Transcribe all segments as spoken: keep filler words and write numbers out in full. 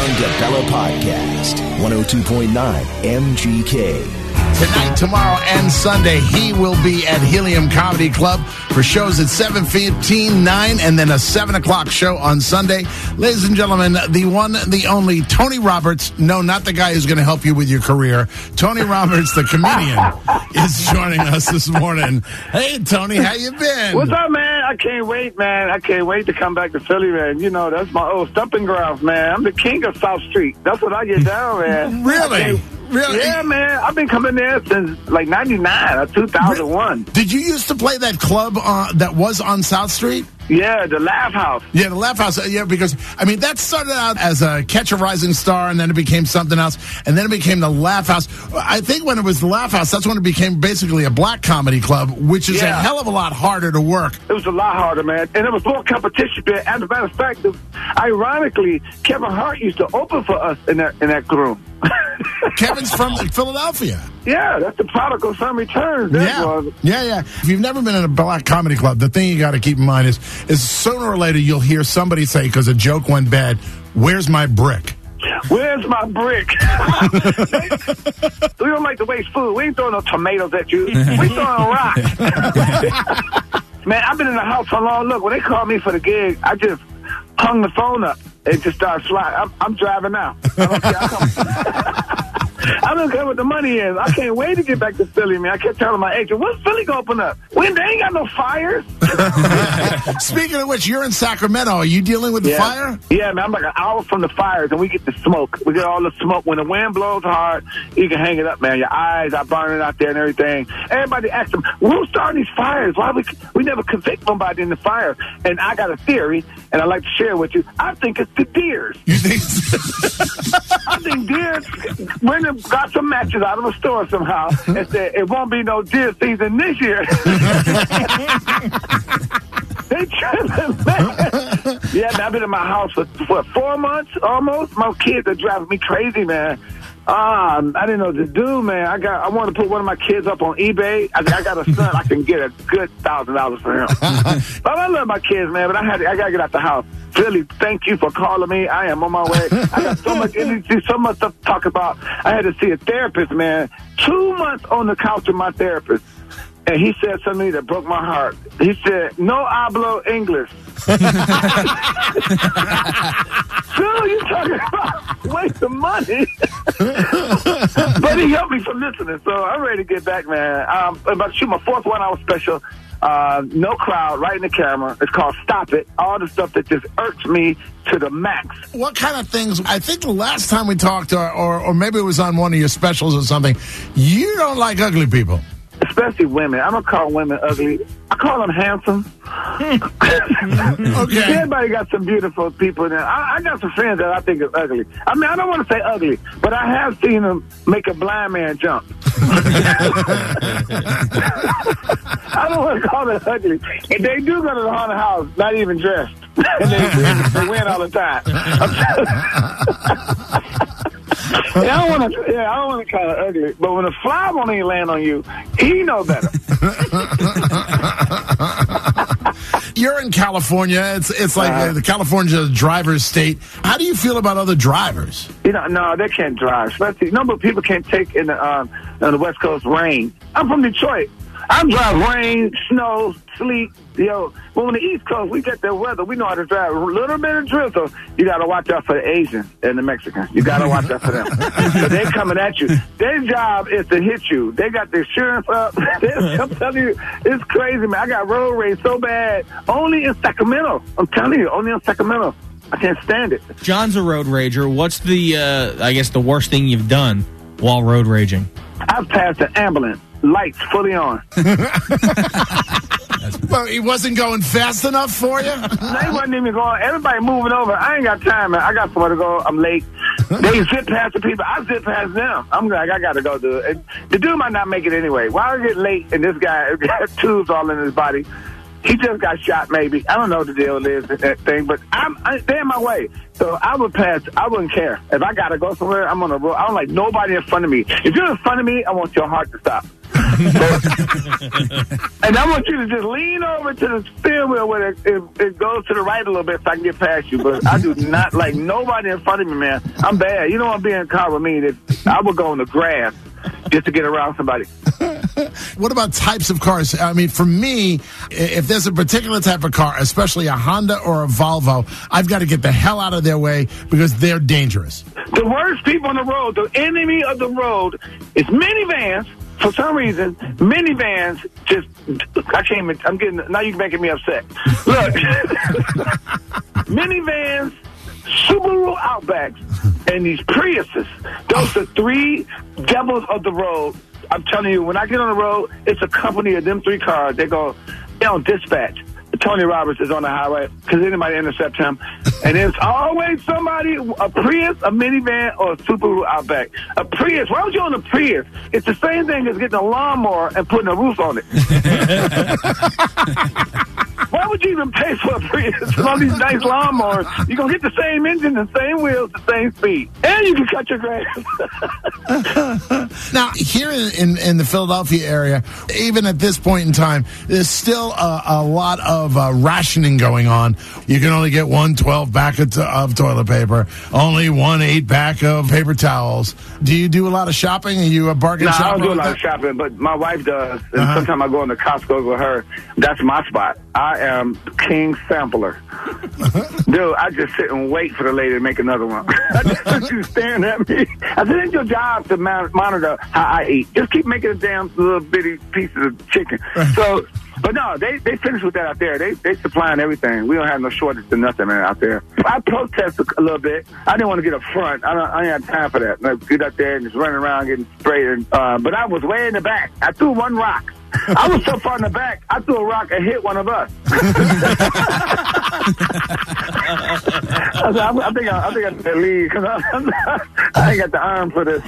John DeBella Podcast, one oh two point nine M G K. Tonight, tomorrow, and Sunday, he will be at Helium Comedy Club for shows at seven fifteen, nine, and then a seven o'clock show on Sunday. Ladies and gentlemen, the one, the only, Tony Roberts. No, not the guy who's going to help you with your career. Tony Roberts, the comedian, is joining us this morning. Hey, Tony, how you been? What's up, man? I can't wait, man. I can't wait to come back to Philly, man. You know, that's my old stomping grounds, man. I'm the king of South Street. That's what I get down, man. Really? Really? Yeah, man. I've been coming there since like ninety-nine or two thousand one. Did you used to play that club uh, that was on South Street? Yeah, the Laugh House. Yeah, the Laugh House. Yeah, because, I mean, that started out as a Catch a Rising Star, and then it became something else, and then it became the Laugh House. I think when it was the Laugh House, that's when it became basically a black comedy club, which is Yeah. a hell of a lot harder to work. It was a lot harder, man. And there was more competition there. As a matter of fact, the, ironically, Kevin Hart used to open for us in that in that room. Kevin's from Philadelphia. Yeah, that's the prodigal son returns. That Yeah, was. yeah, yeah. If you've never been in a black comedy club, the thing you got to keep in mind is, is sooner or later you'll hear somebody say, because a joke went bad, "Where's my brick?" Where's my brick? We don't like to waste food. We ain't throwing no tomatoes at you. We throwing rocks. Man, I've been in the house for long. Look, when they called me for the gig, I just hung the phone up. It just started sliding. I'm, I'm driving now. I don't care. I come- I don't care what the money is. I can't wait to get back to Philly, man. I kept telling my agent, when's Philly going to open up? When they ain't got no fires. Speaking of which, you're in Sacramento. Are you dealing with the Yeah. fire? Yeah, man, I'm like an hour from the fires, and we get the smoke. We get all the smoke. When the wind blows hard, you can hang it up, man. Your eyes are burning out there and everything. Everybody asks them, who's starting these fires? Why we we never convict somebody in the fire? And I got a theory, and I'd like to share with you. I think it's the deers. You think? I think deers went and got some matches out of a store somehow and said, it won't be no deer season this year. They tripping, man. Yeah, man, I've been in my house for, what, four months almost? My kids are driving me crazy, man. Um, I didn't know what to do, man. I got. I want to put one of my kids up on eBay. I, I got a son. I can get a good thousand dollars for him. But I love my kids, man. But I had. To, I gotta get out the house. Philly, thank you for calling me. I am on my way. I got so much energy, so much stuff to talk about. I had to see a therapist, man. Two months on the couch with my therapist. And he said something that broke my heart. He said, no hablo English. So you talking about waste of money. But he helped me from listening, so I'm ready to get back, man. Um, I'm about to shoot my fourth one-hour special. Uh, no crowd, right in the camera. It's called Stop It. All the stuff that just irks me to the max. What kind of things? I think the last time we talked, or, or, or maybe it was on one of your specials or something, you don't like ugly people. Especially women. I don't call women ugly. I call them handsome. Okay. Everybody got some beautiful people there. I, I got some friends that I think are ugly. I mean, I don't want to say ugly, but I have seen them make a blind man jump. I don't want to call it ugly. And they do go to the haunted house, not even dressed. And they, they win all the time. Yeah, I don't want to. Yeah, I don't want to call it ugly. But when a fly won't even land on you, he know better. You're in California. It's it's like uh, the California driver's state. How do you feel about other drivers? You know, no, they can't drive. Especially, no, but people can't take in the um, on the West Coast rain. I'm from Detroit. I drive rain, snow, sleet. Yo, but on the East Coast, we get their weather. We know how to drive. A little bit of drizzle. You got to watch out for the Asians and the Mexicans. You got to watch out for them. So they coming at you. Their job is to hit you. They got the insurance up. I'm telling you, it's crazy, man. I got road rage so bad. Only in Sacramento. I'm telling you, only in Sacramento. I can't stand it. John's a road rager. What's the, uh, I guess, the worst thing you've done while road raging? I've passed an ambulance. Lights fully on. Well, he wasn't going fast enough for you? No, he wasn't even going. Everybody moving over. I ain't got time, man. I got somewhere to go. I'm late. They zip past the people. I zip past them. I'm like, I got to go do it. And the dude might not make it anyway. Why I get late and this guy got tubes all in his body? He just got shot, maybe. I don't know what the deal is with that thing, but I'm I, they're in my way. So I would pass. I wouldn't care. If I got to go somewhere, I'm on the road. I don't like nobody in front of me. If you're in front of me, I want your heart to stop. And I want you to just lean over to the steering wheel where it, it, it goes to the right a little bit so I can get past you. But I do not like nobody in front of me, man. I'm bad. You know what being in a car with me? That I would go in the grass just to get around somebody. What about types of cars? I mean, for me, if there's a particular type of car, especially a Honda or a Volvo, I've got to get the hell out of their way because they're dangerous. The worst people on the road, the enemy of the road, is minivans. For some reason, minivans just, I can't even, I'm getting, now you're making me upset. Look, minivans, Subaru Outbacks, and these Priuses, those are three devils of the road. I'm telling you, when I get on the road, it's a company of them three cars. They go, they on dispatch. Tony Roberts is on the highway because anybody intercept him. And it's always somebody, a Prius, a minivan, or a Subaru Outback. A Prius, why would you own a Prius? It's the same thing as getting a lawnmower and putting a roof on it. Why would you even pay for a Prius and all these nice lawnmowers? You're going to get the same engine, the same wheels, the same speed. And you can cut your grass. Now, here in, in, in the Philadelphia area, even at this point in time, there's still a, a lot of uh, rationing going on. You can only get one twelve pack of, to- of toilet paper, only one eight pack of paper towels. Do you do a lot of shopping? Are you a bargain No, shopper? I don't do a like lot that? of shopping, but my wife does. And Uh-huh. sometimes I go into Costco with her. That's my spot. I am king sampler. Dude, I just sit and wait for the lady to make another one. She's staring at me. I said, it's your job to mon- monitor how I eat. Just keep making a damn little bitty pieces of chicken. So, but no, they they finished with that out there. They they supplying everything. We don't have no shortage of nothing, man, out there. I protest a little bit. I didn't want to get up front. I don't. I ain't have time for that. Like, get up there and just running around getting sprayed. And, uh, but I was way in the back. I threw one rock. I was so far in the back, I threw a rock and hit one of us. I, said, I, I think I, I think I should leave because I, I ain't got the arm for this.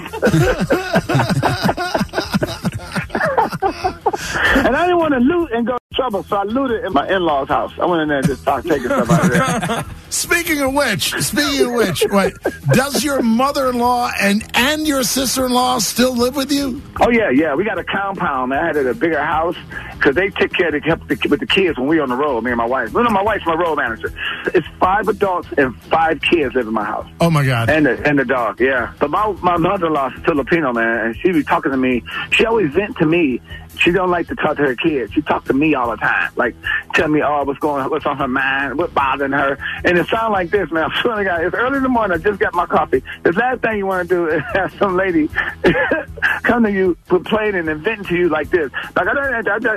And I didn't want to loot and go to trouble, so I looted in my in-laws' house. I went in there and just started taking stuff out of there. Speaking of which, speaking of which, wait, does your mother-in-law and, and your sister-in-law still live with you? Oh, yeah, yeah. We got a compound, man. I had a bigger house because they take care of the, help the, with the kids when we on the road, me and my wife. You know, my wife's my road manager. It's five adults and five kids live in my house. Oh, my God. And the, and the dog, yeah. But my, my mother-in-law is Filipino, man, and she be talking to me. She always vent to me. She don't like to talk to her kids. She talk to me all the time. Like, tell me, oh, what's going, what's on her mind, what's bothering her. And it sounds like this, man. I swear to God, it's early in the morning. I just got my coffee. The last thing you want to do is have some lady come to you, complaining and venting to you like this. Like, and I go,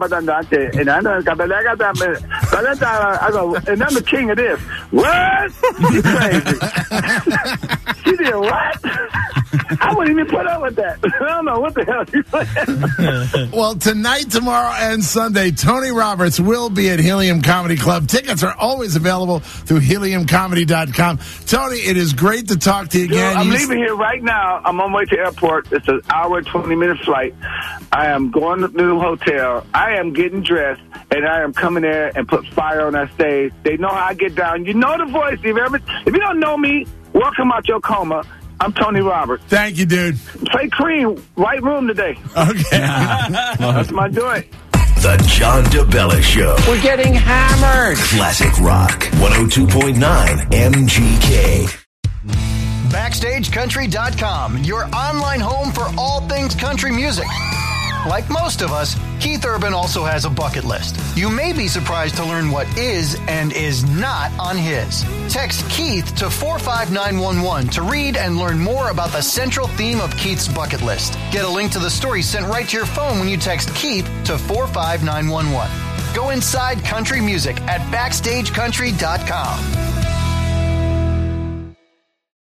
and I'm the king of this. What? You crazy. She did what? I wouldn't even put up with that. I don't know what the hell she's saying. Well, tonight, tomorrow, and Sunday, Tony Roberts will be at Helium Comedy Club. Tickets are always available through helium comedy dot com. Tony, it is great to talk to you Dude, again. I'm You- leaving here right now. I'm on my way to the airport. It's an hour, twenty-minute flight. I am going to the hotel. I am getting dressed, and I am coming there and put fire on that stage. They know how I get down. You know the voice. If you, ever, if you don't know me, welcome out your coma. I'm Tony Roberts. Thank you, dude. Play Cream, White Room today. Okay. That's my joint. The John DeBella Show. We're getting hammered. Classic Rock. one oh two point nine M G K. Backstage Country dot com, your online home for all things country music. Like most of us, Keith Urban also has a bucket list. You may be surprised to learn what is and is not on his. Text Keith to four five nine one one to read and learn more about the central theme of Keith's bucket list. Get a link to the story sent right to your phone when you text Keith to four five nine one one. Go inside country music at Backstage Country dot com.